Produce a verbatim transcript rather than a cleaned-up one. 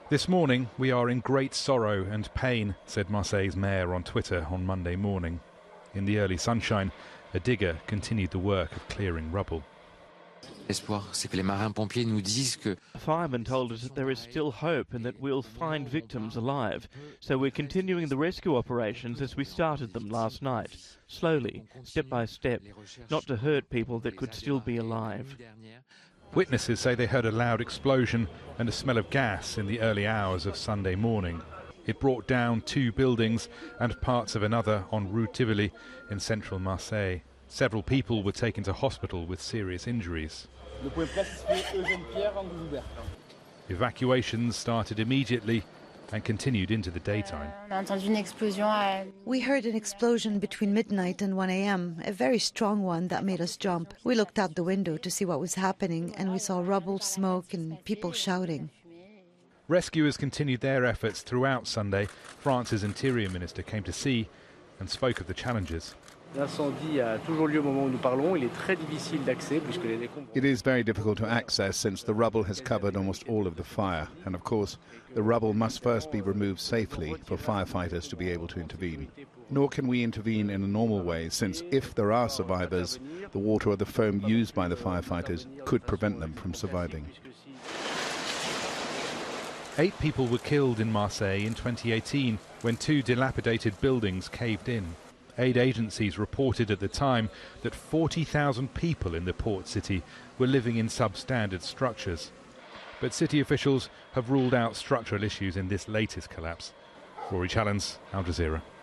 This morning we are in great sorrow and pain, said Marseille's mayor on Twitter on Monday morning. In the early sunshine, a digger continued the work of clearing rubble. Firemen told us that there is still hope and that we'll find victims alive. So we're continuing the rescue operations as we started them last night, slowly, step by step, not to hurt people that could still be alive. Witnesses say they heard a loud explosion and a smell of gas in the early hours of Sunday morning. It brought down two buildings and parts of another on Rue Tivoli in central Marseille. Several people were taken to hospital with serious injuries. Evacuations started immediately and continued into the daytime. We heard an explosion between midnight and one a m, a very strong one that made us jump. We looked out the window to see what was happening and we saw rubble, smoke and people shouting. Rescuers continued their efforts throughout Sunday. France's Interior Minister came to see and spoke of the challenges. It is very difficult to access since the rubble has covered almost all of the fire. And of course, the rubble must first be removed safely for firefighters to be able to intervene. Nor can we intervene in a normal way, since if there are survivors, the water or the foam used by the firefighters could prevent them from surviving. Eight people were killed in Marseille in twenty eighteen when two dilapidated buildings caved in. Aid agencies reported at the time that forty thousand people in the port city were living in substandard structures. But city officials have ruled out structural issues in this latest collapse. Rory Challens, Al Jazeera.